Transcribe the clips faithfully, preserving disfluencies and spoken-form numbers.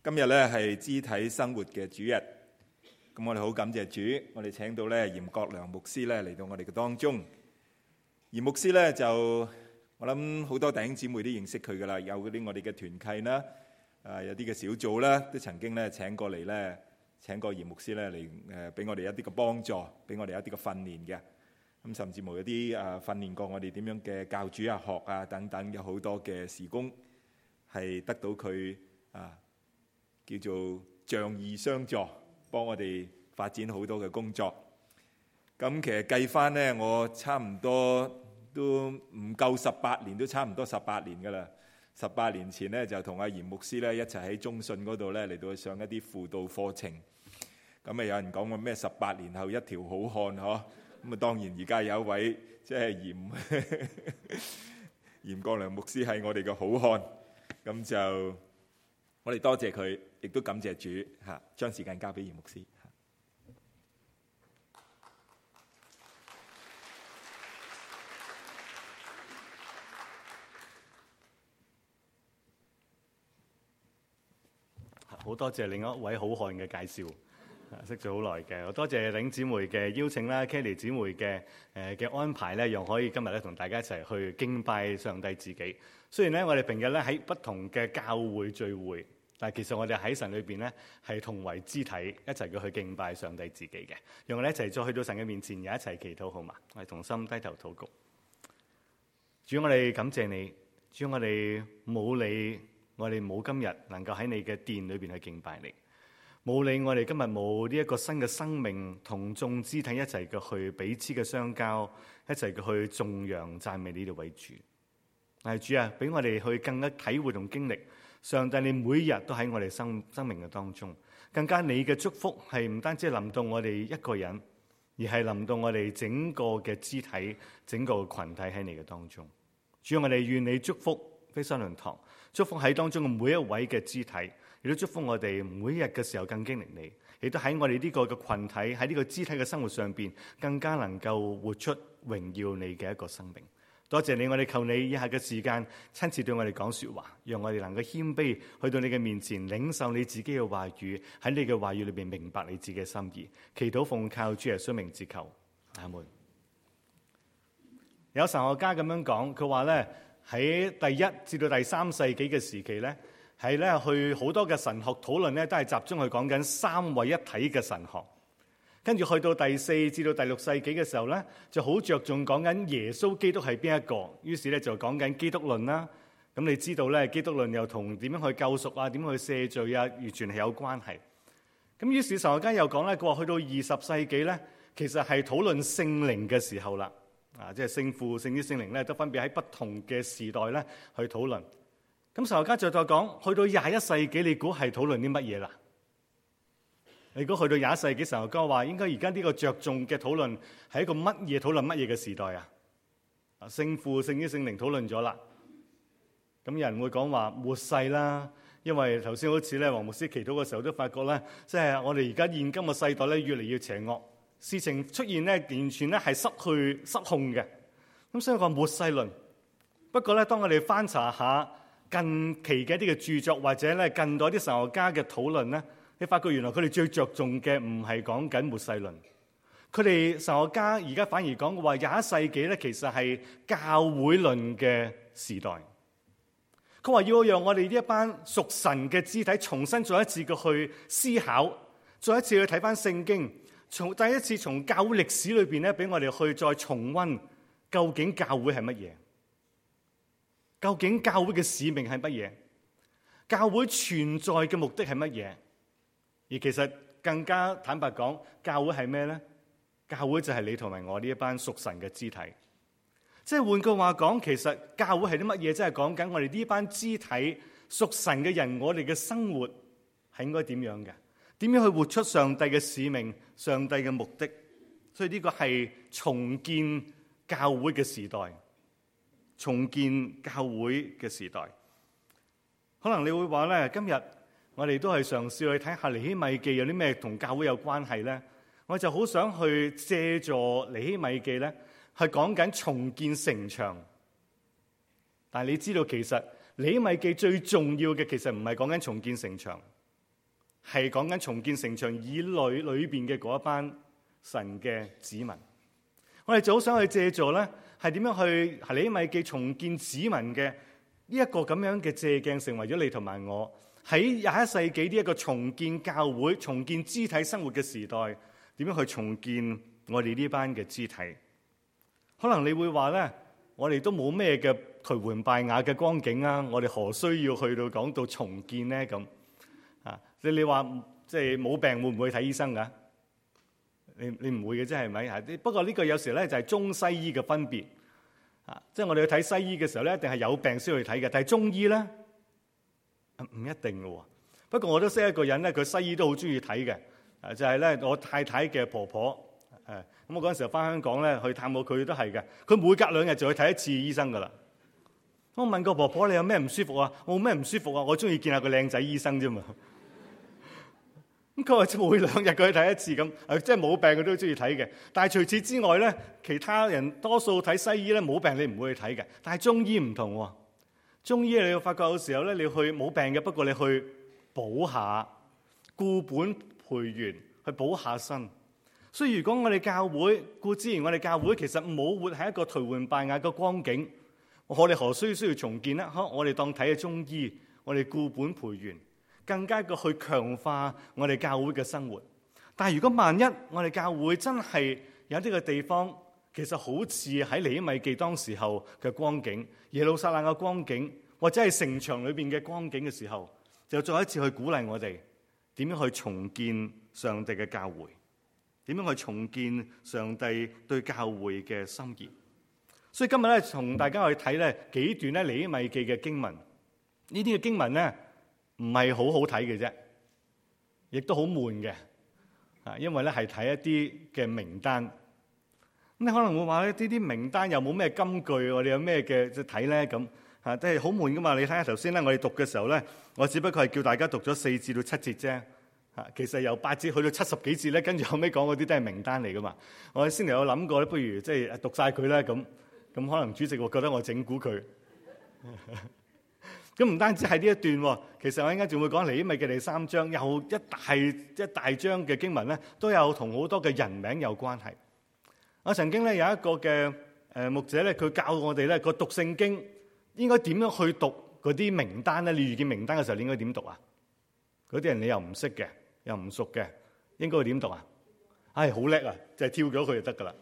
今日咧係肢體生活嘅主日，咁我哋好感謝主，我哋請到咧嚴國良牧師咧嚟到我哋嘅當中。嚴牧師咧就我諗好多弟兄姊妹都認識佢噶啦，有嗰啲我哋嘅團契啦，啊有啲嘅小組啦，都曾經咧請過嚟咧，請過嚴牧師咧嚟誒俾我哋一啲嘅幫助，俾我哋一啲嘅訓練嘅。咁甚至乎有啲啊訓練過我哋點樣嘅教主啊學啊等等，有好多嘅事工係得到佢啊。叫做仗義相助，幫我哋發展好多嘅工作。咁其實計翻呢，我差唔多都唔夠十八年，都差唔多十八年噶啦。十八年前呢，就同阿嚴牧師咧一齊喺中信嗰度咧嚟到上一啲輔導課程。咁啊有人講話咩十八年後一條好漢嗬，咁啊當然而家有一位即係嚴嚴國良牧師係我哋嘅好漢，咁就。我哋多謝佢，亦都感謝主嚇，將時間交俾嚴牧師。 好多謝另一位好漢嘅介紹，識咗好耐嘅。我多謝領姊妹嘅邀請啦 ，Kelly 姊妹嘅誒嘅安排咧，讓可以今日咧同大家一齊去敬拜上帝自己。雖然咧我哋平日咧喺不同嘅教會聚會。但係其實我哋喺神裏邊咧，係同為肢體一齊嘅去敬拜上帝自己嘅，讓我哋一齊再去到神嘅面前，又一齊祈禱，好嘛？我哋同心低頭禱告。主，我哋感謝你，主，我哋冇你，我哋冇今日能夠喺你嘅殿裏邊去敬拜你，冇你，我哋今日冇呢一個新嘅生命，同眾肢體一齊嘅去彼此嘅相交，一齊嘅去頌揚讚美你呢位主。但係主啊，俾我哋去更加體會同經歷。上帝，你每日都喺我哋生生命嘅當中，更加你嘅祝福係唔單止臨到我哋一個人，而係臨到我哋整個嘅肢體、整個嘅群體喺你嘅當中。主，我哋願你祝福菲山論堂，祝福喺當中嘅每一位嘅肢體，亦都祝福我哋每一日嘅時候更經歷你，亦都喺我哋呢個嘅群體喺呢個肢體嘅生活上邊，更加能夠活出榮耀你嘅一個生命。多謝你，我哋求你以下嘅時間親自對我哋講說話，讓我哋能夠謙卑去到你嘅面前，領受你自己嘅話語，喺你嘅話語裏邊明白你自己嘅心意。祈禱奉靠主耶穌名字求，阿門。有神學家咁樣講，佢話咧喺第一至到第三世紀嘅時期咧，係咧去好多嘅神學討論咧，都係集中去講緊三位一體嘅神學。跟住去到第四至到第六世紀嘅時候咧，就好着重講緊耶穌基督係邊一個，於是咧就講緊基督論啦。咁你知道咧，基督論又同點樣去救贖啊、點樣去赦罪啊，完全係有關係。咁於是神學家又講咧，佢話去到二十世紀咧，其實係討論聖靈嘅時候啦。啊，即係聖父、聖子、聖靈咧，都分別喺不同嘅時代咧去討論。咁神學家就再講，去到廿一世紀，你估係討論啲乜嘢啦？如果去到廿一世紀，神學家話應該而家呢個着重嘅討論係一個乜嘢討論乜嘢嘅時代啊？啊，聖父、聖子、聖靈討論咗啦。咁有人會講話末世啦，因為頭先好似咧黃牧師祈禱嘅時候都發覺咧，即係我哋而家現今嘅世代咧越嚟越邪惡，事情出現咧完全咧係失去失控嘅。咁所以話末世論。不過咧，當我哋翻查下近期嘅一啲嘅著作，或者咧近代啲神學家嘅討論咧，你發覺原來佢哋最着重嘅唔係講緊末世論，佢哋神學家而家反而講嘅話廿一世紀咧，其實係教會論嘅時代。佢話要讓我哋呢一班屬神嘅肢體重新再一次嘅去思考，再一次去睇翻聖經，從第一次從教會歷史裏邊咧，俾我哋去再重溫究竟教會係乜嘢，究竟教會嘅使命係乜嘢，教會存在嘅目的係乜嘢。而其實更加坦白講，教會係咩呢？教會就係你同埋我呢一班屬神嘅肢體。即係換句話講，其實教會係啲乜嘢？即係講緊我哋呢班肢體屬神嘅人，我哋嘅生活係應該點樣嘅？點樣去活出上帝嘅使命、上帝嘅目的？所以呢個係重建教會嘅時代，重建教會嘅時代。可能你會話咧，今日我哋都係嘗試去睇下尼希米記有啲咩同教會有關係咧。我就好想去借助尼希米記咧，係講緊重建城牆。但係你知道，其實尼希米記最重要嘅其實唔係講緊重建城牆， 係講緊重建城牆以內裏邊嘅嗰一班神嘅子民。我哋就好想去借助咧，係點樣去尼希米記重建子民嘅呢一個咁樣嘅借鏡，成為咗你同埋我喺廿一世紀呢一個重建教會、重建肢體生活嘅時代，點樣去重建我哋呢班嘅肢體？可能你會話咧，我哋都冇咩嘅頹垣敗瓦嘅光景啊，我哋何需要去到講到重建咧？咁啊，你你話即係冇病會唔會睇醫生噶？你你唔會嘅啫，係咪啊？不過呢個有時咧就係中西醫嘅分別啊，即係我哋去睇西醫嘅時候咧，一定係有病先去睇嘅，但係中醫咧唔一定嘅。不過我都識一個人咧，佢西醫都好中意睇嘅，啊就係咧我太太嘅婆婆。誒咁我嗰陣時候翻香港咧去探我，佢都係嘅。佢每隔兩日就去睇一次醫生噶啦。我問個婆婆：你有咩唔舒服啊？我冇咩唔舒服啊，我中意見下個靚仔醫生啫嘛。咁佢話每兩日佢去睇一次咁，誒即係冇病佢都中意睇嘅。但係除此之外咧，其他人多數睇西醫咧冇病你唔會去睇嘅。但係中醫唔同喎，中醫你會發覺有時候咧你去冇病嘅，不過你去補下固本培元，去補下身。所以如果我哋教會，固之然我哋教會其實冇活喺一個頹垣敗瓦嘅光景，我哋何須需要重建呢？我哋當睇嘅中醫，我哋固本培元，更加嘅去強化我哋教會嘅生活。但係如果萬一我哋教會真係有啲嘅地方，其實好似喺尼希米記當時候嘅光景，耶路撒冷嘅光景，或者係城牆裏邊嘅光景嘅時候，就再一次去鼓勵我哋點樣去重建上帝嘅教會。點樣去重建上帝對教會嘅心意？所以今日咧，同大家去睇咧幾段咧尼希米記嘅經文。呢啲嘅經文咧唔係好好睇嘅啫，亦都好悶嘅。啊，因為咧係睇一啲嘅名單。咁你可能會話咧，呢啲名單又冇咩金句，我哋有咩嘅即係睇咧咁啊，都係好悶噶嘛。你睇下頭先咧，我哋讀嘅時候咧，我只不過係叫大家讀咗四至到七節啫。其實由八節去到七十幾節咧，跟住後尾講嗰啲都係名單嚟噶嘛。我哋先嚟有諗過咧，不如即係讀晒佢啦。咁咁可能主席會覺得我整蠱佢。咁唔單止係呢一段，其實我應該仲會講尼希米嘅第三章，有一大一大章嘅經文咧，都有同好多嘅人名有關係。我曾經咧有一個嘅誒牧者咧，佢教我哋咧個讀聖經應該點樣去讀嗰啲名單咧？你遇見名單嘅時候，你應該點讀啊？嗰啲人你又唔識嘅，又唔熟嘅，應該點讀啊？唉，好叻啊！就係跳咗佢就得噶啦。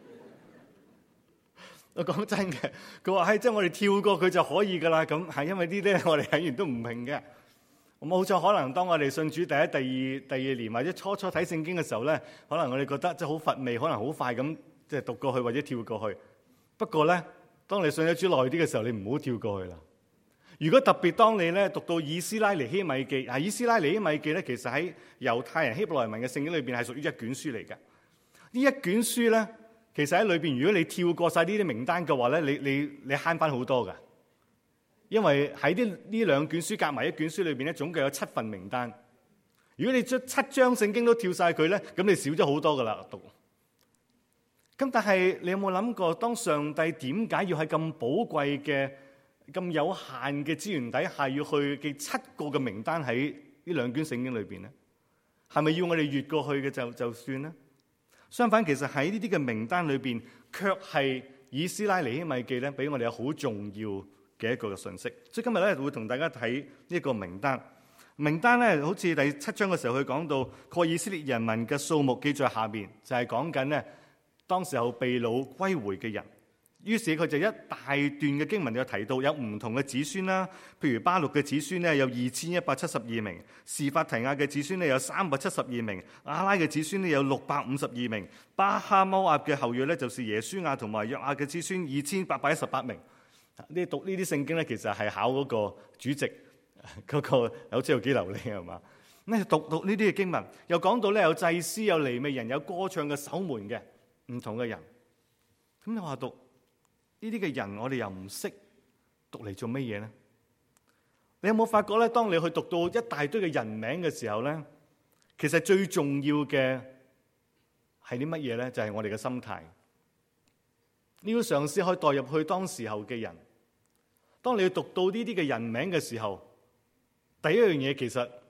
我講真嘅，佢話係即係我哋跳過佢就可以噶啦。咁係因為呢啲我哋睇完都唔明嘅。冇錯，可能當我哋信主第一、第二、第二年或者初初睇聖經嘅時候咧，可能我哋覺得即係好乏味，可能好快咁即係讀過去或者跳過去。不過咧，當你信咗主耐啲嘅時候，你唔好跳過去啦。如果特別當你咧讀到以斯拉尼希米記，啊以斯拉尼希米記咧，其實喺猶太人希伯來文嘅聖經裏邊係屬於一卷書嚟嘅。呢一卷書咧，其實喺裏邊，如果你跳過晒呢啲名單嘅話咧，你你你慳翻好多噶。因為喺啲呢兩卷書夾埋一卷書裏邊咧，總共有七份名單。如果你將七章聖經都跳晒佢咧，咁你少咗好多噶啦讀。咁但係你有冇諗過，當上帝點解要喺咁寶貴嘅、咁有限嘅資源底下，要去記七個嘅名單喺呢兩卷聖經裏邊咧？係咪要我哋越過去嘅就就算咧？相反，其實喺呢啲嘅名單裏邊，卻係以斯拉尼希米記咧，俾我哋有好重要嘅一個嘅信息。所以今日咧會同大家睇呢個名單。名單咧，好似第七章嘅時候，佢講到個以色列人民嘅數目記在下面，就係講緊咧當時候被擄歸回嘅人。於是佢就一大段嘅經文有提到有唔同嘅子孫啦，譬如巴錄嘅子孫咧有二千一百七十二名，示法提亞嘅子孫咧有三百七十二名，亞拉嘅子孫咧有六百五十二名，巴哈摩亞嘅後裔咧就是耶書亞同埋約亞嘅子孫二千八百一十八名。呢讀呢啲聖經咧，其實係考嗰個主席嗰個有知道幾流利係嘛？咁讀讀呢啲嘅經文，又講到咧有祭司、有利未人、有歌唱嘅守門嘅唔同嘅人。咁你話讀呢啲嘅人，我哋又唔識讀嚟做乜嘢咧？你有冇發覺咧？當你去讀到一大堆嘅人名嘅時候咧，其實最重要嘅係啲乜嘢咧？就係我哋嘅心態。你要嘗試可以代入去當時候嘅人。當你要讀到呢啲嘅人名嘅時候，第一樣嘢其實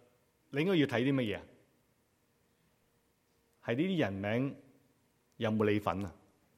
你應該要睇啲乜嘢啊？係呢啲人名有冇你份啊？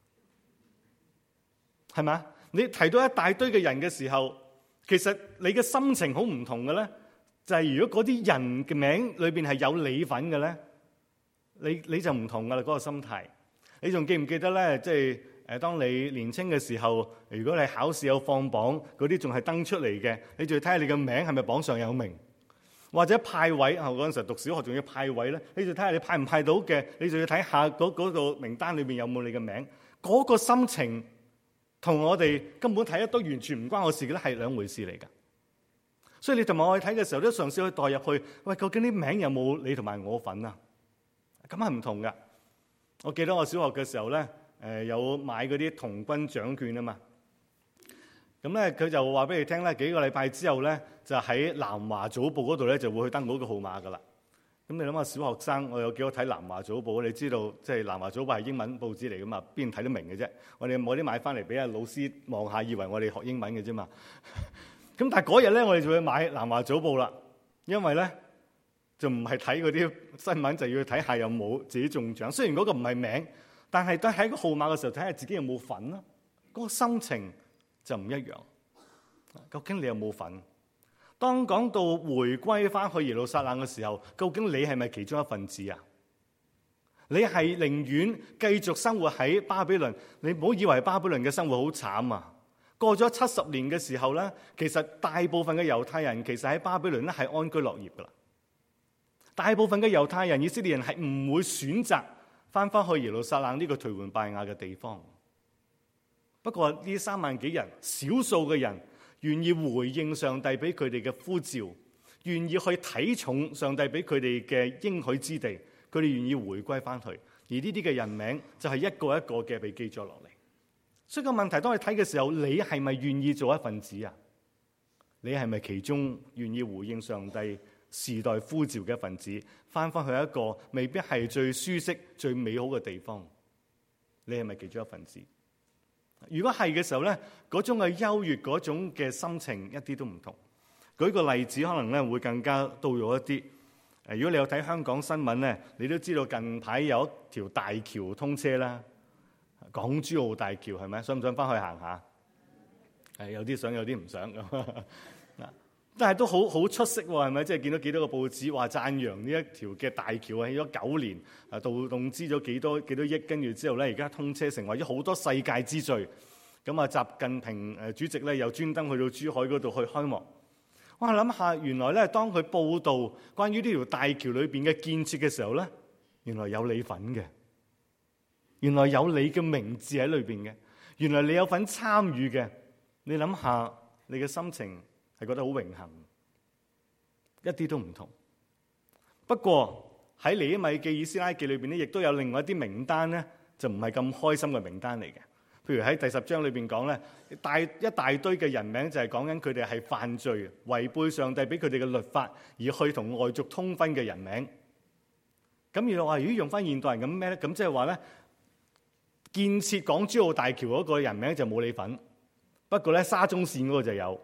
係咪？你提到一大堆嘅人嘅時候，其實你嘅心情好唔同嘅咧。就係、是、如果嗰啲人嘅名裏邊係有你份嘅咧，你你就唔同噶啦，嗰個心態。你仲記唔記得咧？即係誒，當你年青嘅時候，如果你考試有放榜，嗰啲仲係登出嚟嘅，你就要睇下你嘅名係咪榜上有名，或者派位啊。嗰陣時讀小學仲要派位咧，你就睇下你派唔派到嘅，你就要睇下嗰嗰個名單裏邊有冇你嘅名。嗰個心情同我哋根本睇得都完全唔關我事嘅咧，係兩回事嚟噶。所以你同埋我去睇嘅時候，都嘗試去代入去，喂，究竟啲名有冇你同埋我份啊？咁係唔同噶。我記得我小學嘅時候咧，誒有買嗰啲童軍獎券啊嘛。咁咧佢就話俾你聽咧，幾個禮拜之後咧，就喺南華早報嗰度咧就會去登嗰個號碼噶啦。咁你諗下小學生，我有幾多睇南華早報？你知道即係南華早報係英文報紙嚟噶嘛？邊睇得明嘅啫？我哋冇啲買翻嚟俾阿老師望下，以為我哋學英文嘅啫嘛。咁但係嗰日咧，我哋就要買南華早報啦，因為咧就唔係睇嗰啲新聞，就要睇下有冇自己中獎。雖然嗰個唔係名，但係都喺個號碼嘅時候睇下自己有冇份啦。嗰個心情就唔一樣。究竟你有冇份？當講到回歸翻去耶路撒冷嘅時候，究竟你係咪其中一份子啊？你係寧願繼續生活喺巴比倫？你唔好以為巴比倫嘅生活好慘啊！過咗七十年嘅時候咧，其實大部分嘅猶太人其實喺巴比倫咧係安居樂業噶啦。大部分嘅猶太人、以色列人係唔會選擇翻返去耶路撒冷呢個頹垣敗瓦嘅地方。不過呢三萬幾人，少數嘅人願意回應上帝俾佢哋嘅呼召，願意去睇重上帝俾佢哋嘅應許之地，佢哋願意回歸翻去。而呢啲嘅人名就係一個一個嘅被記咗落嚟。所以個問題，當你睇嘅時候，你係咪願意做一份子啊？你係咪其中願意回應上帝時代呼召嘅一份子，翻返去一個未必係最舒適、最美好嘅地方？你係咪其中一份子？如果係嘅時候咧，嗰種嘅優越、嗰種嘅心情一啲都唔同。舉個例子，可能咧會更加到咗一啲。誒，如果你有睇香港新聞咧，你都知道近排有一條大橋通車啦。港珠澳大橋係咪？想唔想翻去行下？係有啲想，有啲唔想咁。嗱，但係都好好出色喎，係咪？即係見到幾多個報紙話讚揚呢一條嘅大橋啊，起咗九年，啊，動動資咗幾多幾多億，跟住之後咧，而家通車成為咗好多世界之最。咁啊，習近平誒主席咧又專登去到珠海嗰度去開幕。我諗下，原來咧當佢報導關於呢條大橋裏邊嘅建設嘅時候咧，原來有你份嘅。原來有你嘅名字喺裏邊嘅，原來你有份參與嘅。你諗下，你嘅心情係覺得好榮幸，一啲都唔同。不過喺尼希米記、以斯拉記裏邊咧，亦都有另外一啲名單咧，就唔係咁開心嘅名單嚟嘅。譬如喺第十章裏邊講咧，大一大堆嘅人名就係講緊佢哋係犯罪、違背上帝俾佢哋嘅律法，而去同外族通婚嘅人名。咁原來話，如果用翻現代人咁咩咧？咁即係話咧。建設港珠澳大橋嗰個人名就冇你份，不過咧沙中線嗰個就有，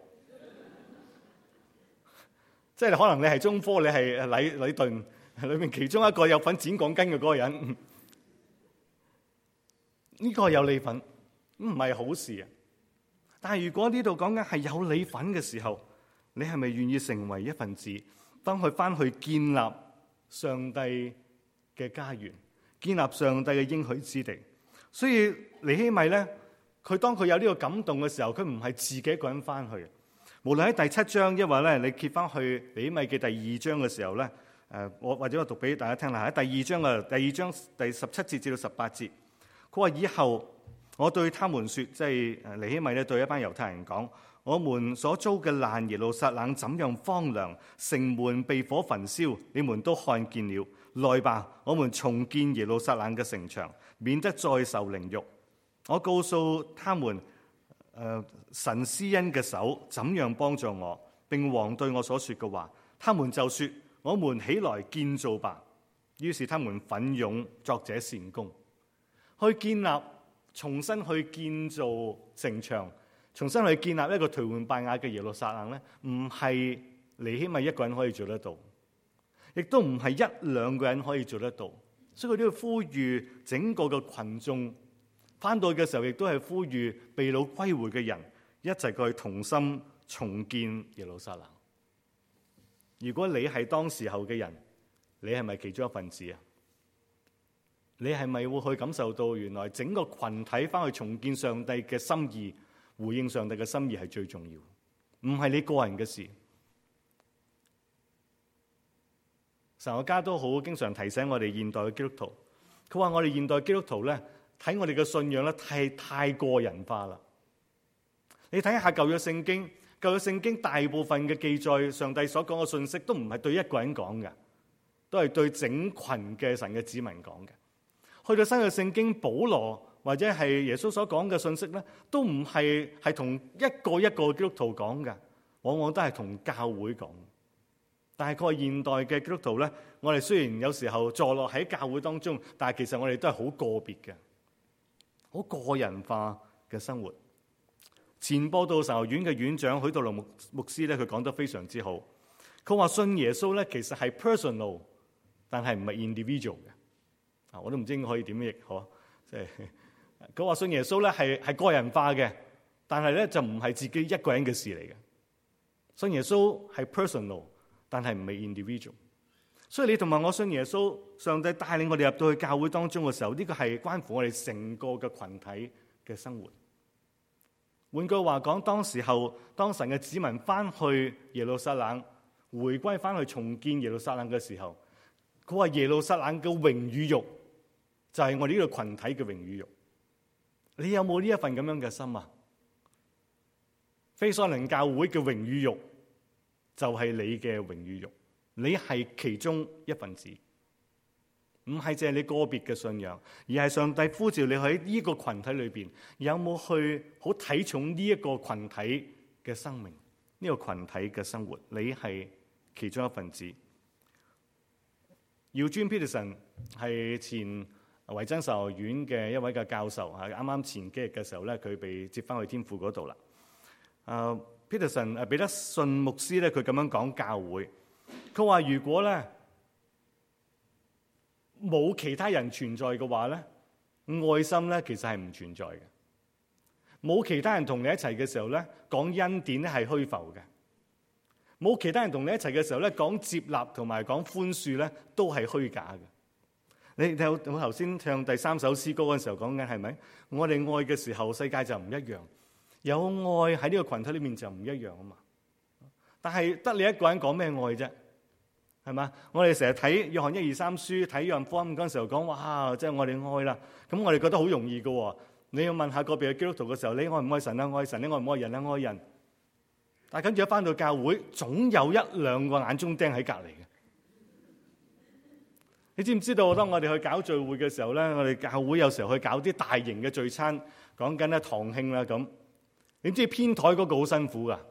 即係可能你係中科，你係禮禮頓裏面其中一個有份剪鋼筋嘅嗰個人，呢個有你份，唔係好事啊！但係如果呢度講緊係有你份嘅時候，你係咪願意成為一份子，當佢翻去建立上帝嘅家園，建立上帝嘅應許之地？所以尼希米咧，佢當佢有呢個感動嘅時候，佢唔係自己一個人翻去。無論喺第七章，抑或咧你揭翻去尼希米嘅第二章嘅時候咧，誒，我或者我讀俾大家聽啦。喺第二章嘅第二章第十七節至到十八節，佢話以後我對他們說，即係誒尼希米咧對一班猶太人講，我們所遭嘅難，耶路撒冷怎樣荒涼，城門被火焚燒，你們都看見了。來吧，我們重建耶路撒冷嘅城牆，免得再受凌辱。我告訴他們，誒、呃、神施恩嘅手怎樣幫助我，並王對我所說嘅話，他們就說：我們起來建造吧。於是他們奮勇作這善工，去建立、重新去建造城牆，重新去建立一個頹垣敗瓦嘅耶路撒冷咧，唔係尼希米一個人可以做得到。 亦都唔係一兩個人可以做得到，所以佢都要呼籲整個嘅群眾翻到去嘅時候，亦都係呼籲被擄歸回嘅人一齊過去同心重建耶路撒冷。如果你係當時候嘅人，你係咪其中一份子啊？你係咪會去感受到原來整個群體翻去重建上帝嘅心意，回應上帝嘅心意係最重要，唔係你個人嘅事。神學家都好經常提醒我哋現代嘅基督徒，佢話我哋現代基督徒咧睇我哋嘅信仰咧太太個人化啦。你睇下舊約聖經，舊約聖經大部分嘅記載，上帝所講嘅信息都唔係對一個人講嘅，都係對整群嘅神嘅子民講嘅。去到新約聖經，保羅或者係耶穌所講嘅信息咧，都唔係係同一個一個基督徒講嘅，往往都係同教會講。但係個現代嘅基督徒咧，我哋雖然有時候坐落喺教會當中，但係其實我哋都係好個別嘅，好個人化嘅生活。前播道神學院嘅院長許道龍牧牧師咧，佢講得非常之好。佢話信耶穌咧，其實係 personal， 但係唔係 individual 嘅。啊，我都唔知應該可以點譯嗬，即係佢話信耶穌咧係係個人化嘅，但係咧就唔係自己一個人嘅事嚟嘅。信耶穌係 personal， 但係唔係 individual。所以你同埋我信耶穌，上帝帶領我哋入到去教會當中嘅時候，呢個係關乎我哋成個嘅群體嘅生活。換句話講，當時候當神嘅子民翻去耶路撒冷，回歸翻去重建耶路撒冷嘅時候，佢話耶路撒冷嘅榮與辱就係我哋呢個群體嘅榮與辱。你有冇呢一份咁樣嘅心啊？非所倫教會嘅榮與辱就係你嘅榮與辱，你係其中一份子，唔係淨係你個別嘅信仰，而係上帝呼召你喺呢個群體裏邊，有冇去好睇重呢一個群體嘅生命，呢個群體嘅生活，你係其中一份子。Eugene Peterson 係前維真神學院嘅一位嘅教授，係啱啱前幾日嘅時候咧，佢被接翻去天父嗰度啦。Uh, Peterson 誒彼得信牧師咧，佢咁樣講教會，佢話如果咧冇其他人存在嘅話咧，愛心咧其實係唔存在嘅。冇其他人同你一齊嘅時候咧，講恩典咧係虛浮嘅。冇其他人同你一齊嘅時候咧，講接納同埋講寬恕咧都係虛假嘅。你睇我頭先唱第三首詩歌嗰陣時候講緊係咪？我哋愛嘅時候，世界就唔一樣。有愛喺呢個群體裏面就唔一樣啊嘛。但係得你一個人講咩愛啫？係嘛？我哋成日睇約翰一二三書，睇約翰福音嗰陣時候講，哇！即係我哋愛啦。咁我哋覺得好容易嘅。你要問下個別嘅基督徒嘅時候，你愛唔愛神啊？愛神，你愛唔愛人啊？愛人。但係跟住一翻到教會，總有一兩個眼中釘喺隔離嘅。你知唔知道？當我哋去搞聚會嘅時候咧，我哋教會有時候去搞啲大型嘅聚餐，講緊咧堂慶啦咁。你知編台嗰個好辛苦噶？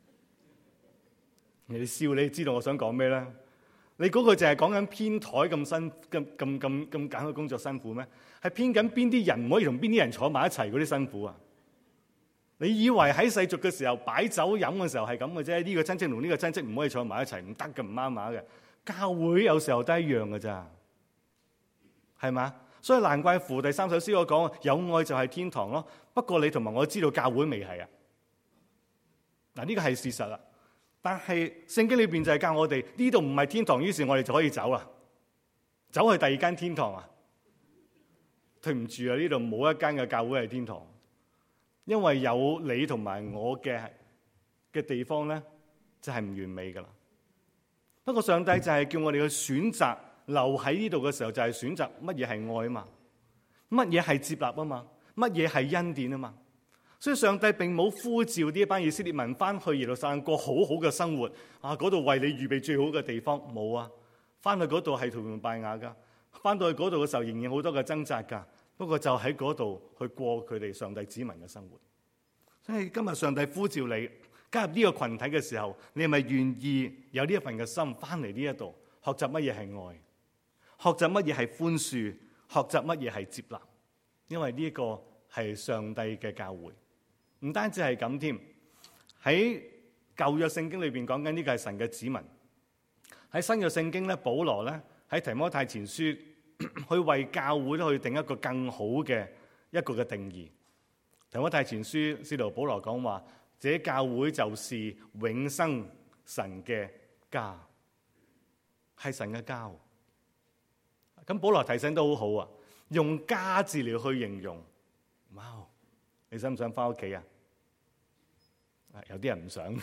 你笑，你知道我想講咩咧？你嗰個淨係講緊編台咁辛咁咁咁咁簡嘅工作辛苦咩？係編緊邊啲人唔可以同邊啲人坐埋一齊嗰啲辛苦啊！你以為喺世俗嘅時候擺酒飲嘅時候係咁嘅啫？呢個親戚同呢個親戚唔可以坐埋一齊，唔得嘅，唔啱碼嘅。教會有時候都一樣嘅咋，係嘛？所以難怪乎第三首詩我講有愛就係天堂咯。不過你同埋我知道教會未係啊。嗱，呢個係事實啦。但係聖經裏邊就係教我哋呢度唔係天堂，於是我哋就可以走啦，走去第二間天堂啊！對唔住啊，呢度冇一間嘅教會係天堂，因為有你同埋我嘅嘅地方咧，就係唔完美噶啦。不過上帝就係叫我哋去選擇留喺呢度嘅時候，就係選擇乜嘢係愛啊嘛，乜嘢係接納啊嘛，乜嘢係恩典啊嘛。所以上帝並冇呼召呢一班以色列民翻去耶路撒冷過好好嘅生活啊！嗰度為你預備最好嘅地方冇啊！翻去嗰度係頹垣敗瓦噶，翻到去嗰度嘅時候仍然好多嘅掙扎噶。不過就喺嗰度去過佢哋上帝子民嘅生活。所以今日上帝呼召你加入呢個群體嘅時候，你係咪願意有呢一份嘅心翻嚟呢一度學習乜嘢係愛，學習乜嘢係寬恕，學習乜嘢係接納？因為呢一個係上帝嘅教會。唔單止係咁添，喺舊約聖經裏邊講緊呢個係神嘅子民，喺喺新約聖經咧，保羅咧喺提摩太前書去為教會咧去定一個更好嘅一個嘅定義。提摩太前書使徒保羅講話，這教會就是永生神嘅家，係神嘅家。咁保羅提醒都好好啊，用家字嚟去形容。哇！你想唔想翻屋企啊？有啲人唔想，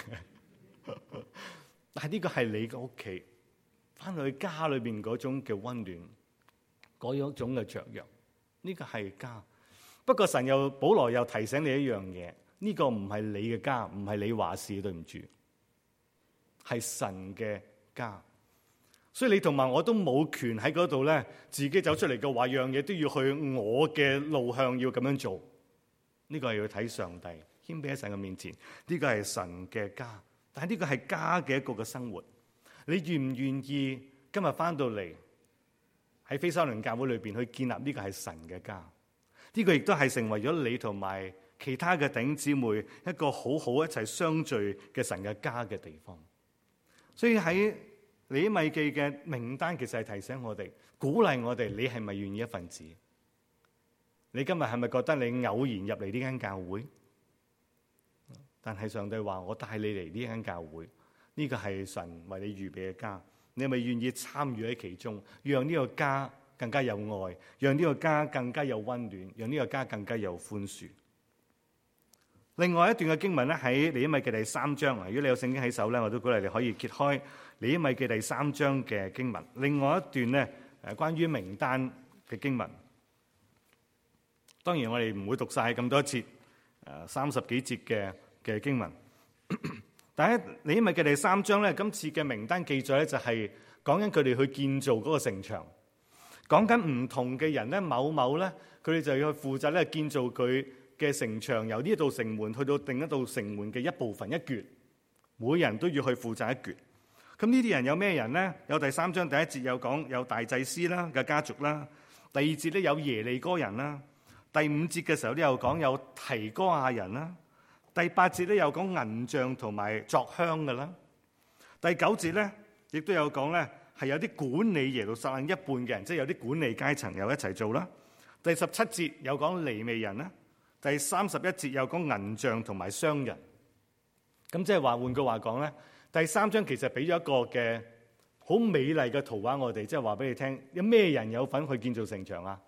但係呢個係你嘅屋企，翻去家裏邊嗰種嘅溫暖，嗰一種嘅雀躍，呢個係家。不過神又保羅又提醒你一樣嘢，呢個唔係你嘅家，唔係你話事，對唔住，係神嘅家。所以你同埋我都冇權喺嗰度咧，自己走出嚟嘅話，樣嘢都要去我嘅路向要咁樣做。呢個係要睇上帝，謙卑喺神嘅面前。呢個係神嘅家，但係呢個係家嘅一個嘅生活。你願唔願意今日翻到嚟喺非沙倫教會裏邊去建立呢個係神嘅家？呢個亦都係成為咗你同埋其他嘅弟兄姊妹一個好好一齊相聚嘅神嘅家嘅地方。所以喺尼希米記嘅名單其實係提醒我哋，鼓勵我哋，你係咪願意一份子？你今日係咪覺得你偶然入嚟呢間教會？但係上帝話我帶你嚟呢間教會，呢個係神為你預備嘅家，你係咪願意參與喺其中，讓呢個家更加有愛，讓呢個家更加有溫暖，讓呢個家更加有寬恕？另外一段嘅經文咧，喺尼希米記第三章啊，如果你有聖經喺手咧，我都鼓勵你可以揭開尼希米記第三章嘅經文。另外一段咧，誒關於名單嘅經文，當然我哋唔會讀晒咁多節，誒三十幾節嘅嘅經文。但係尼希米記第三章咧，今次嘅名單記載咧就係講緊佢哋去建造嗰個城牆，講緊唔同嘅人咧，某某咧，佢哋就要去負責咧建造佢嘅城牆，由呢度城門去到另一道城門嘅一部分一橛，每人都要去負責一橛。咁呢啲人有咩人呢？有第三章第一節有講有大祭司啦嘅家族啦，第二節咧有耶利哥人啦，第五節嘅時候咧又講有提哥亞人啦，第八節咧又講銀匠同埋作香嘅啦，第九節咧亦都有講咧係有啲管理耶路撒冷一半嘅人，即係有啲管理階層又一齊做啦。第十七節有講利未人啦。第三十一節有講銀匠同埋商人，咁即係話換句話講咧，第三章其實俾咗一個嘅好美麗嘅圖畫我哋，即係話俾你聽，有咩人有份去建造城牆啊？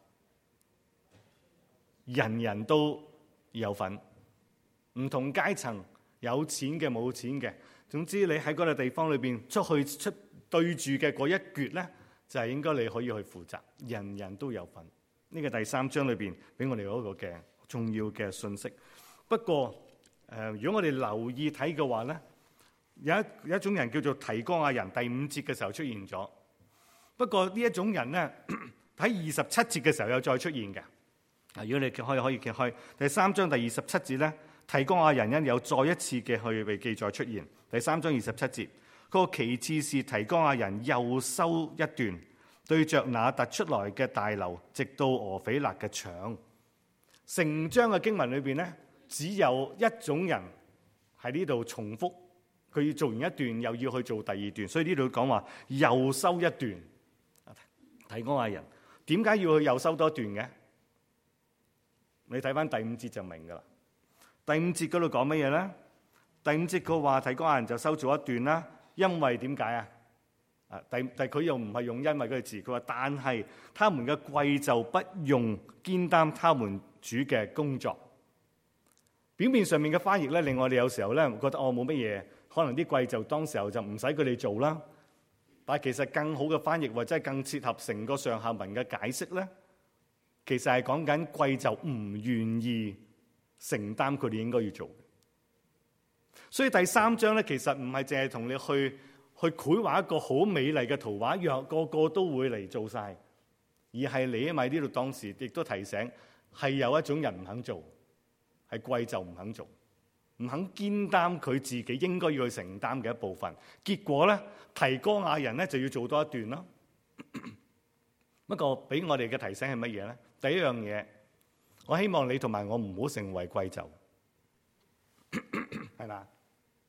人人都有份，唔同階層，有錢嘅冇錢嘅，總之你喺嗰個地方裏邊出去出對住嘅嗰一橛咧，就係應該你可以去負責，人人都有份。呢個第三章裏邊俾我哋嗰個嘅重要嘅信息。不過，誒、呃，如果我哋留意睇嘅話咧，有一有一種人叫做提哥亞人，第五節嘅時候出現咗。不過呢一種人咧，喺二十七節嘅時候又再出現嘅。啊，如果你可以可以揭開第三章第二十七節咧，提哥亞人因有再一次嘅去被記載出現。第三章二十七節，嗰個其次是提哥亞人又修一段，對着那突出來嘅大樓，直到俄斐勒嘅牆。成章嘅經文裏邊咧，只有一種人喺呢度重複，佢要做完一段又要去做第二段，所以呢度講話又修一段。提哥亞人點解要去又修多段嘅？你睇翻第五節就明噶啦。第五節嗰度講乜嘢咧？第五節佢話提哥亞人就修咗一段啦，因為點解啊？啊，第但佢又唔係用因為嗰個字，佢話但係他們嘅貴就不用肩擔他們主嘅工作。表面上面嘅翻譯咧，令我哋有時候咧覺得哦冇乜嘢，可能啲貴就當時候就唔使佢哋做啦。但係其實更好嘅翻譯或者係更切合成個上下文嘅解釋咧，其實係講緊貴就唔願意承擔佢哋應該要做嘅。所以第三章咧，其實唔係淨係同你去去繪畫一個好美麗嘅圖畫，讓個個都會嚟做晒，而係尼希米呢度當時亦都提醒，係有一種人唔肯做，係貴就唔肯做，唔肯肩擔佢自己應該要去承擔嘅一部分。結果咧，提哥亞人咧就要做多一段咯。不過俾我哋嘅提醒係乜嘢咧？第一樣嘢，我希望你同埋我唔好成為貴就，係嘛？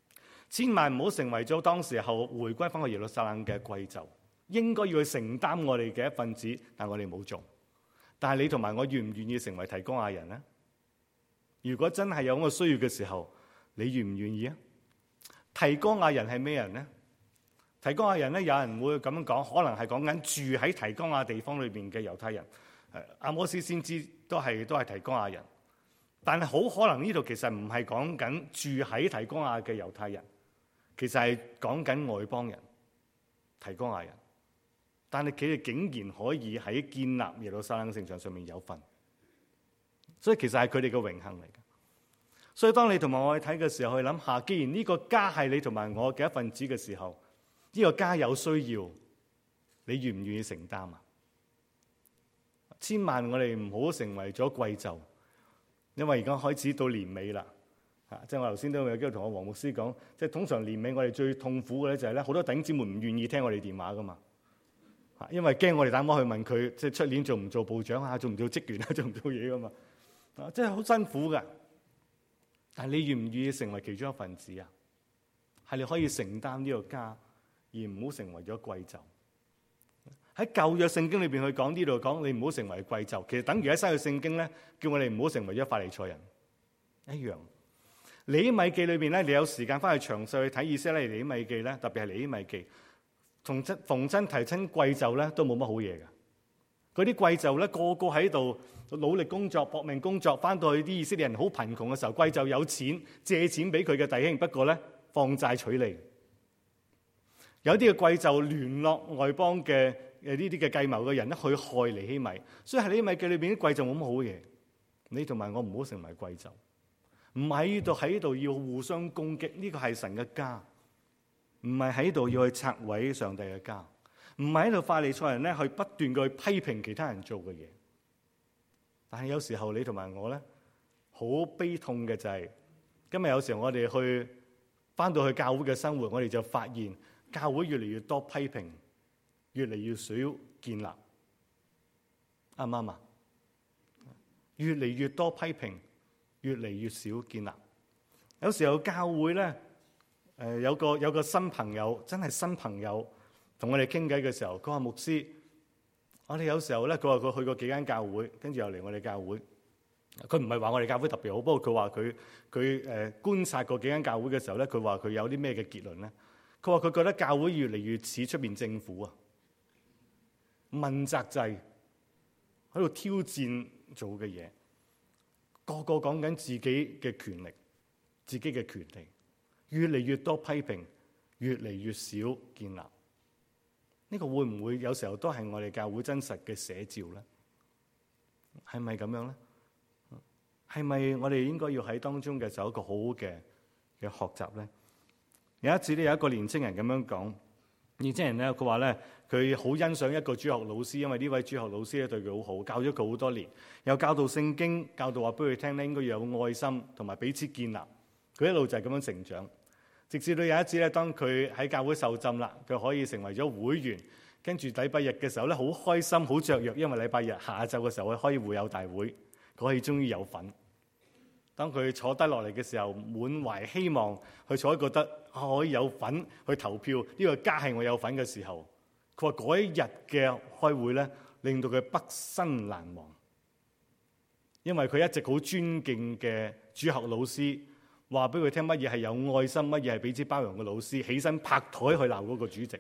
千萬唔好成為咗當時候回歸翻去耶路撒冷嘅貴胄，應該要去承擔我哋嘅一份子，但我哋冇做。但係你同埋我願唔願意成為提哥亞人呢？如果真係有咁嘅需要嘅時候，你願唔願意啊？提哥亞人係咩人呢？提哥亞人咧，有人會咁樣講，可能係講緊住喺提哥亞地方裏邊嘅猶太人。阿摩司先知都係都係提哥亞人，但係好可能呢度其實唔係講緊住喺提哥亞嘅猶太人，其實係講緊外邦人，提哥亞人。但係佢哋竟然可以喺建立耶路撒冷城牆上面有份，所以其實係佢哋嘅榮幸嚟嘅。所以當你同埋我去睇嘅時候，去諗下，既然呢個家係你同埋我嘅一份子嘅時候，呢個家有需要，你願唔願意承擔啊？千萬我哋唔好成為咗貴胄，因為而家開始到年尾啦，啊，即係我頭先都有機會同我黃牧師講，即係通常年尾我哋最痛苦嘅咧就係咧，好多弟兄姊妹唔願意聽我哋電話噶嘛，啊，因為驚我哋打電話去問佢，即係出年做唔做部長啊，做唔做職員啊，做唔做嘢噶嘛，啊，即係好辛苦噶。但係你願唔願意成為其中一份子啊？係你可以承擔呢個家，而唔好成為咗貴胄。喺舊約聖經裏邊去講呢度講，你唔好成為貴胄，其實等於喺新約聖經咧，叫我哋唔好成為咗法利賽人一樣。尼希米記裏邊咧，你有時間翻去詳細去睇以色列尼希米記咧，特別係尼希米記，同親逢親提親貴胄咧，都冇乜好嘢嘅。嗰啲貴胄咧，個個喺度努力工作、搏命工作，翻到去啲以色列人好貧窮嘅時候，貴胄有錢借錢俾佢嘅弟兄，不過咧放債取利。有啲嘅貴胄聯絡外邦嘅誒呢啲嘅計謀嘅人咧，去害尼希米，所以喺尼希米記裏邊啲貴胄冇乜好嘢。你同埋我唔好成為貴胄，唔喺呢度喺度要互相攻擊，呢個係神嘅家，唔係喺度要去拆毀上帝嘅家，唔係喺度法利賽人咧去不斷去批評其他人做嘅嘢。但係有時候你同埋我咧，好悲痛嘅就係、是、今日有時候我哋去翻到去教會嘅生活，我哋就發現教會越嚟越多批評，越嚟越少建立，啱唔啱啊？越嚟越多批評，越嚟越少建立。有時候教會咧，誒有個有個新朋友，真係新朋友，同我哋傾偈嘅時候，佢話牧師，我哋有時候咧，佢話佢去過幾間教會，跟住又嚟我哋教會。佢唔係話我哋教會特別好，不過佢話佢佢誒觀察過幾間教會嘅時候咧，佢話佢有啲咩嘅結論咧？佢話佢覺得教會越嚟越似出邊政府啊，問責制喺度挑戰做嘅嘢，個個講緊自己嘅權力、自己嘅權利，越嚟越多批評，越嚟越少建立。呢個會唔會有時候都係我哋教會真實嘅寫照咧？係咪咁樣咧？係咪我哋應該要喺當中嘅時候一個好好嘅嘅學習咧？有一次咧，有一個年青人咁樣講，年青人咧佢話咧，佢好欣賞一個主學老師，因為呢位主學老師咧對佢好好，教咗佢好多年，又教導聖經，教導話俾佢聽咧應該要有愛心同埋彼此建立。佢一路就係咁樣成長，直至到有一次咧，當佢喺教會受浸啦，佢可以成為咗會員，跟住禮拜日嘅時候咧好開心好雀躍，因為禮拜日下晝嘅時候可以會友大會，佢可以終於有份。當佢坐低落嚟嘅時候，滿懷希望，佢坐喺覺得可以有份去投票，呢個家係我有份嘅時候，佢話嗰一日嘅開會咧，令到佢畢生難忘，因為佢一直好尊敬嘅主學老師話俾佢聽乜嘢係有愛心，乜嘢係彼此包容嘅老師，起身拍台去鬧嗰個主席。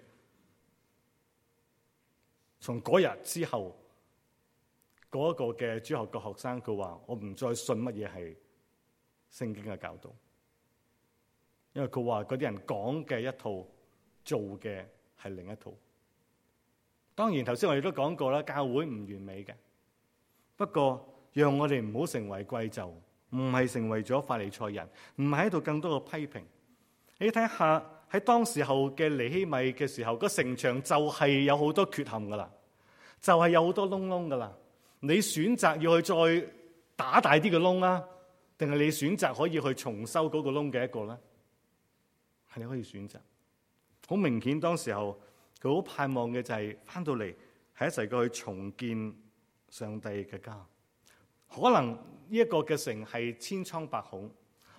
從嗰日之後，嗰、那個嘅主學嘅學生佢話：我唔再信乜嘢係聖經嘅教導，因為佢話嗰啲人講嘅一套，做嘅係另一套。當然頭先我哋都講過啦，教會唔完美嘅，不過讓我哋唔好成為貴胄，唔係成為咗法利賽人，唔係喺度更多嘅批評。你睇下喺當時候嘅尼希米嘅時候，個城牆就係有好多缺陷噶啦，就係、是、有好多窿窿噶啦。你選擇要去再打大啲嘅窿啊，定係你選擇可以去重修嗰個窿嘅一個咧？係你可以選擇。好明顯，當時候佢好盼望嘅就係翻到嚟係一齊過去重建上帝嘅家。可能呢一個嘅城係千瘡百孔，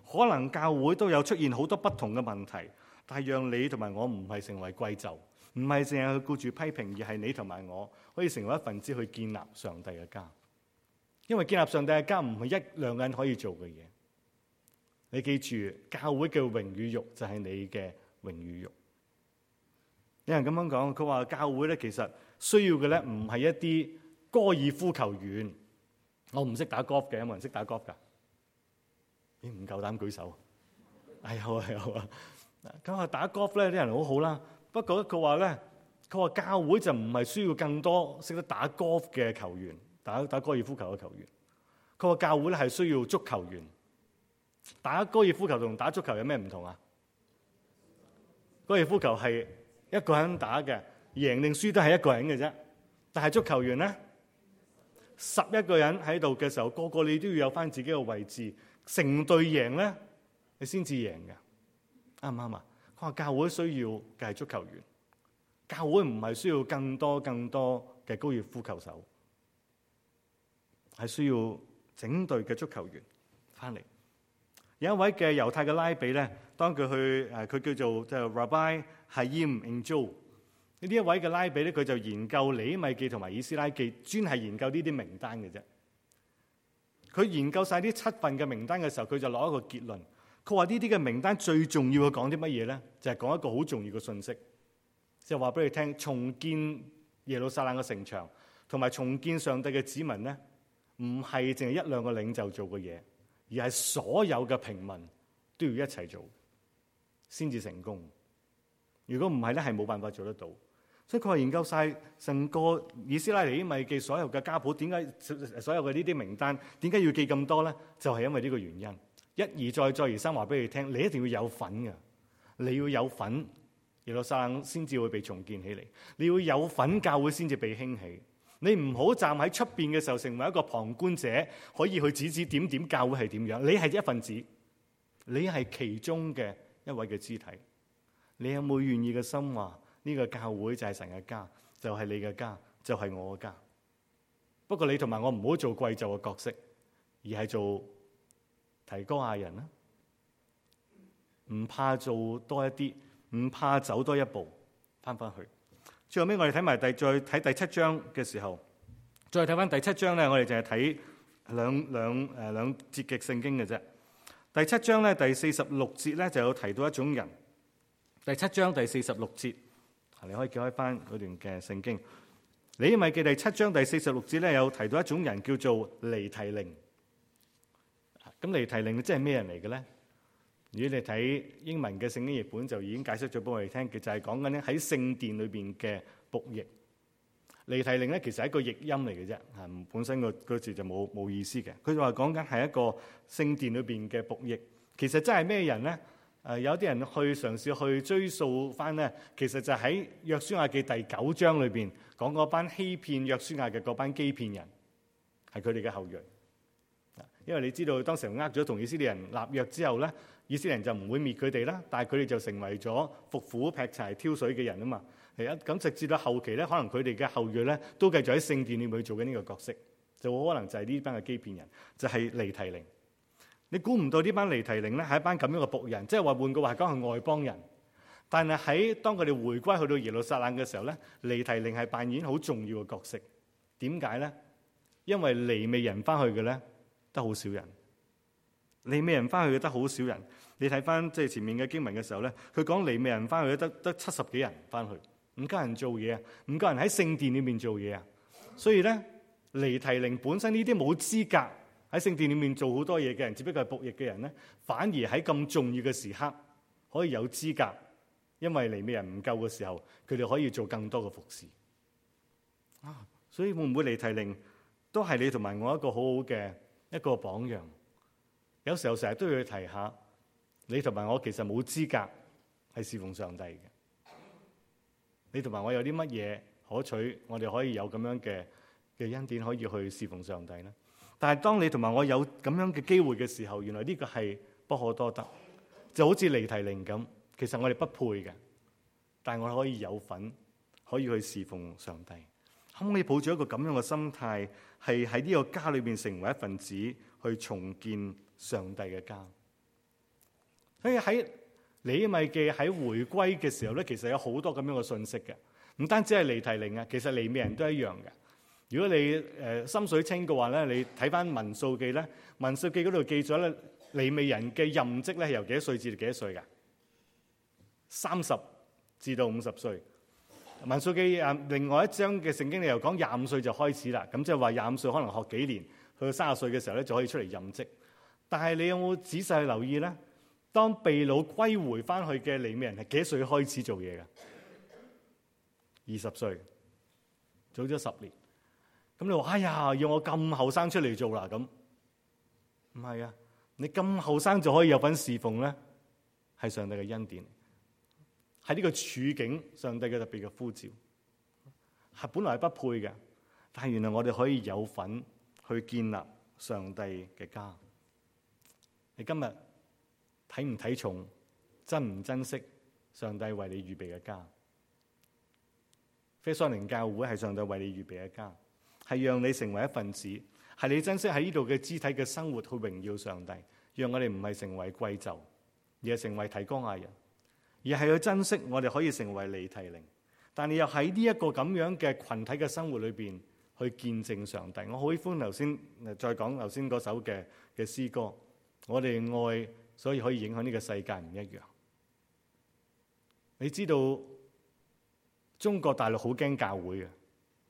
可能教會都有出現好多不同嘅問題，但係讓你同埋我唔係成為貴胄，唔係淨係去顧住批評，而係你同埋我可以成為一份子去建立上帝嘅家。因為建立上帝嘅家唔係一兩個人可以做嘅嘢。你記住，教會嘅榮與辱就係你嘅榮與辱。有人咁樣講，佢話教會咧其實需要嘅咧唔係一啲高爾夫球員。我唔識打 golf 嘅，有冇人識打 golf 㗎？咦，唔夠膽舉手。係好啊，係好啊。咁啊，打 golf 咧啲人好好啦。不過佢話咧，佢話教會就唔係需要更多識得打 golf 嘅球員。打打高爾夫球嘅球員，佢話教會咧係需要足球員。打高爾夫球同打足球有咩唔同啊？高爾夫球係一個人打嘅，贏定輸都係一個人嘅啫。但係足球員咧，十一個人喺度嘅時候，個個你都要有翻自己嘅位置，成隊贏咧，你先至贏嘅。啱唔啱啊？佢話教會需要嘅係足球員，教會唔係需要更多更多嘅高爾夫球手。係需要整隊嘅足球員翻嚟。有一位嘅猶太嘅拉比咧，當佢去誒，佢叫做就 Rabbi Haim Enjo。呢一位嘅拉比咧，佢就研究尼希米記同埋以斯拉記，專係研究呢啲名單嘅啫。佢研究晒呢七份嘅名單嘅時候，佢就攞一個結論。佢話呢啲嘅名單最重要嘅講啲乜嘢咧？就係講一個好重要嘅信息，即係話俾你聽，重建耶路撒冷嘅城牆同埋重建上帝嘅子民咧。唔係淨係一兩個領袖做嘅嘢，而係所有嘅平民都要一齊做，先至成功。如果唔係咧，係冇辦法做得到。所以佢話研究晒成個以斯拉尼希米記所有嘅家譜，點解所有嘅呢啲名單點解要記咁多咧？就係因為呢個原因，一而再，再而三話俾你聽，你一定要有份嘅，你要有份，耶路撒冷先至會被重建起嚟，你要有份，教會先至被興起。你唔好站喺出邊嘅時候成為一個旁觀者，可以去指指點點教會係點樣。你係一份子，你係其中嘅一位嘅肢體。你有冇願意嘅心話呢個教會就係神嘅家，就係你嘅家，就係我嘅家。不過你同埋我唔好做貴胄嘅角色，而係做提哥亞人啦。唔怕做多一啲，唔怕走多一步，翻返去。最後尾我哋睇埋第再睇第七章嘅時候，再睇翻第七章咧，我哋淨係睇兩兩誒兩節嘅聖經嘅啫。第七章咧第四十六節咧就有提到一種人。第七章第四十六節，你可以記開翻嗰段嘅聖經。尼希米記第七章第四十六節咧有提到一種人叫做尼提寧。咁尼提寧即係咩人嚟嘅咧？如果你睇英文嘅聖經譯本，就已經解釋咗俾我哋聽，其實係講緊咧喺聖殿裏邊嘅僕役。尼提寧咧其實係一個譯音嚟嘅啫，嚇本身個個字就冇冇意思嘅。佢就話講緊係一個聖殿裏邊嘅僕役。其實真係咩人咧？誒有啲人去嘗試去追溯翻咧，其實就喺約書亞記第九章裏邊講嗰班欺騙約書亞嘅嗰班基遍人，係佢哋嘅後裔。因為你知道當時呃咗同以色列人立約之後咧，以色列人就唔會滅佢哋啦，但係佢哋就成為咗伏虎劈柴挑水嘅人啊嘛。係啊，咁直至到後期咧，可能佢哋嘅後裔咧都繼續喺聖殿裏面去做緊呢個角色，就可能就係呢班嘅基遍人，就係、是、尼提寧。你估唔到呢班尼提寧咧係一班咁樣嘅僕人，即係話換句話講係外邦人。但係喺當佢哋回歸去到耶路撒冷嘅時候咧，尼提寧係扮演好重要嘅角色。點解咧？因為利未人翻去嘅咧得好少人，利未人翻去嘅得好少人。你睇翻即係前面嘅經文嘅時候咧，佢講利未人翻去得得七十幾人翻去，唔夠人做嘢啊，唔夠人喺聖殿裏面做嘢啊。所以咧，尼提寧本身呢啲冇資格喺聖殿裏面做好多嘢嘅人，只不過係僕役嘅人咧，反而喺咁重要嘅時刻可以有資格，因為利未人唔夠嘅時候，佢哋可以做更多嘅服侍啊。所以會唔會尼提寧都係你同埋我一個好好嘅一個榜樣？有時候成日都要去提下，你同埋我其實冇資格係侍奉上帝嘅。你同埋我有啲乜嘢可取，我哋可以有咁樣嘅嘅恩典可以去侍奉上帝咧？但係當你同埋我有咁樣嘅機會嘅時候，原來呢個係不可多得，就好似尼提寧咁。其實我哋不配嘅，但係我哋可以有份，可以去侍奉上帝。可唔可以抱住一個咁樣嘅心態，係喺呢個家裏邊成為一份子，去重建上帝嘅家？ 所以喺尼希米記喺回歸嘅時候咧，其實有好多咁樣嘅信息嘅，唔單止係尼提寧啊，其實利未人都一樣嘅。如果你誒、呃、心水清嘅話咧，你睇翻民數記咧，民數記嗰度記咗咧，利未人嘅任職咧係由幾多歲至幾多歲㗎？三十至到五十歲。民數記啊，另外一章嘅聖經你又講廿五歲就開始啦，咁即係話廿五歲可能學幾年，去到三十歲嘅時候咧就可以出嚟任職。但係你有冇仔細去留意咧？當被擄歸回翻去嘅利未人係幾歲開始做嘢㗎？二十歲，早咗十年。咁你話哎呀，要我咁後生出嚟做啦？咁唔係啊！你咁後生就可以有份侍奉咧，係上帝嘅恩典，係呢個處境上帝嘅特別嘅呼召，係本來係不配嘅，但係原來我哋可以有份去建立上帝嘅家。你今日睇唔睇重、珍唔珍惜上帝為你預備嘅家？菲索寧教會係上帝為你預備嘅家，係讓你成為一份子，係你珍惜喺呢度嘅肢體嘅生活去榮耀上帝，讓我哋唔係成為貴胄，而係成為提哥亞人，而係去珍惜我哋可以成為尼提寧，但你又喺呢一個咁樣嘅群體嘅生活裏邊去見證上帝。我好喜歡頭先再講頭先嗰首嘅嘅詩歌，我哋愛所以可以影響呢個世界唔一樣。你知道中國大陸好驚教會嘅，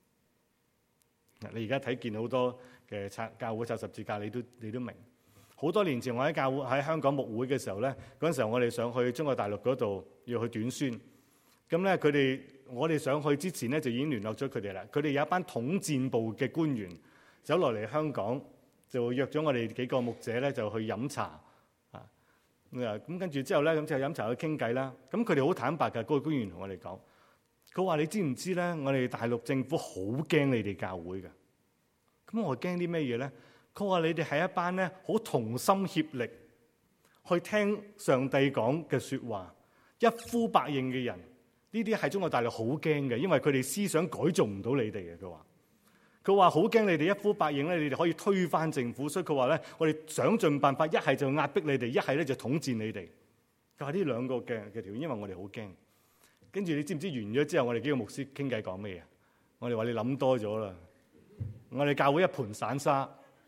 你而家睇見好多嘅拆教會拆十字架，你都你都明。好多年前我喺教會喺香港牧會嘅時候咧，嗰陣時候我哋上去中國大陸嗰度要去短宣，咁咧佢哋我哋上去之前咧就已經聯絡咗佢哋啦。佢哋有一班統戰部嘅官員走落嚟香港，就約咗我哋幾個牧者咧就去飲茶啊。咁跟住之後咧，咁就飲茶去傾偈啦。咁佢哋好坦白㗎，嗰個官員同我哋講。佢話：你知唔知咧？我哋大陸政府好驚你哋教會嘅。咁我驚啲咩嘢咧？佢話你哋係一班咧好同心協力去聽上帝講嘅説話，一呼百應嘅人。呢啲係中國大陸好驚嘅，因為佢哋思想改造唔到你哋嘅。佢話：佢話好驚你哋一呼百應咧，你哋可以推翻政府。所以佢話咧，我哋想盡辦法，一係就壓迫你哋，一係咧就統戰你哋。佢話呢兩個嘅嘅條件，因為我哋好驚。跟住你知唔知完咗之後，我哋幾個牧師傾偈講咩嘢？我哋話你諗多咗啦。我哋教會一盤散沙，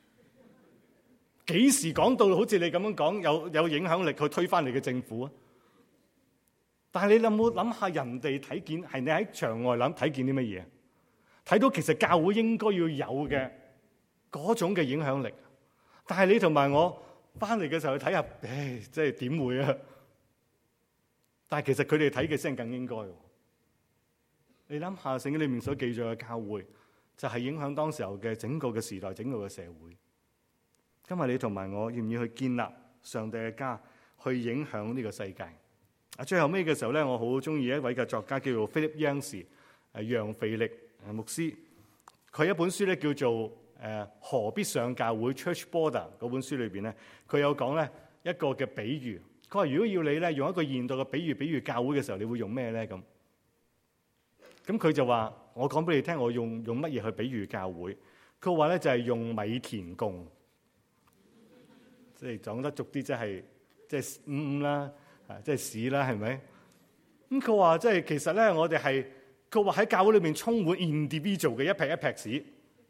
幾時講到好似你咁樣講有有影響力去推翻你嘅政府啊？但係你有冇諗下人哋睇見係你喺場外諗睇見啲乜嘢？睇到其實教會應該要有嘅嗰種嘅影響力。但係你同埋我翻嚟嘅時候去睇下，唉，即係點會啊？但係其實佢哋睇嘅先更應該。你諗下聖經裏面所記載嘅教會，就係影響當時候嘅整個嘅時代、整個嘅社會。今日你同埋我，要唔要去建立上帝嘅家，去影響呢個世界？啊，最後尾嘅時候咧，我好中意一位嘅作家叫做 Philip Yancey， 誒楊腓力誒牧師。佢一本書咧叫做誒何必上教會 Church Border 嗰本書裏邊咧，佢有講咧一個嘅比喻。佢話：如果要你咧用一個現代嘅比喻，比喻教會嘅時候，你會用咩咧？咁咁佢就話：我講俾你聽，我用用乜嘢去比喻教會？佢話咧就係用米田共，即係講得俗啲，即係即係五五啦，啊，即係屎啦，係咪？咁佢話即係其實咧，我哋係佢話喺教會裏面充滿 individual 嘅一劈一劈屎，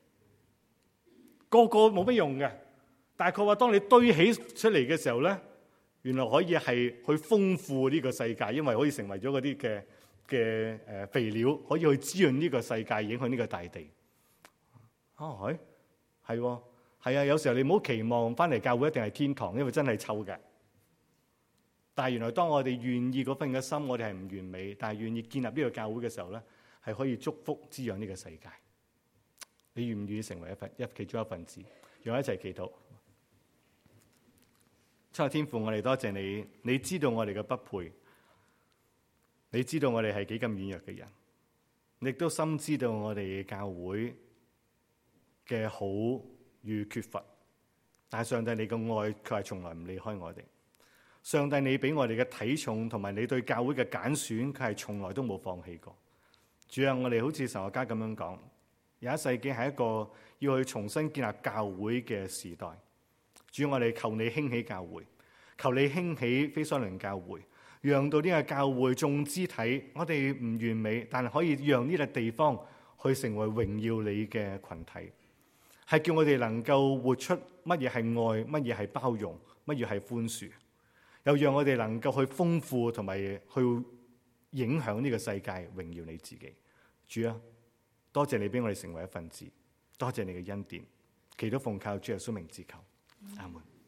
個個冇乜用嘅。但係佢話當你堆起出嚟嘅時候咧，原來可以係去豐富呢個世界，因為可以成為咗嗰啲嘅嘅誒肥料，可以去滋潤呢個世界，影響呢個大地。啊，係係喎，係啊！有時候你唔好期望翻嚟教會一定係天堂，因為真係臭嘅。但係原來當我哋願意嗰份嘅心，我哋係唔完美，但係願意建立呢個教會嘅時候咧，係可以祝福滋養呢個世界。你願唔願意成為一份一其中一份子？讓我一齊祈禱。親愛天父，我哋多謝你，你知道我哋嘅不配，你知道我哋係幾咁軟弱嘅人，你亦都深知道我哋教會嘅好與缺乏。但係上帝，你嘅愛卻係從來唔離開我哋。上帝，你俾我哋嘅體重同埋你對教會嘅揀選，佢係從來都冇放棄過。主啊，我哋好似神學家咁樣講，廿一世紀係一個要去重新建立教會嘅時代。主，我哋求你興起教會， 求你興起非所倫教會，讓到呢個教會眾肢體，我哋唔完美，但係可以讓呢個地方去成為榮耀你嘅群體，係叫我哋能夠活出乜嘢係愛，乜嘢係包容，乜嘢係寬恕，又讓我哋能夠去豐富同埋去影響呢個世界，榮耀你自己。主啊，多謝你俾我哋成為一份子，多謝你嘅恩典，祈禱奉靠主耶穌名字求，阿門。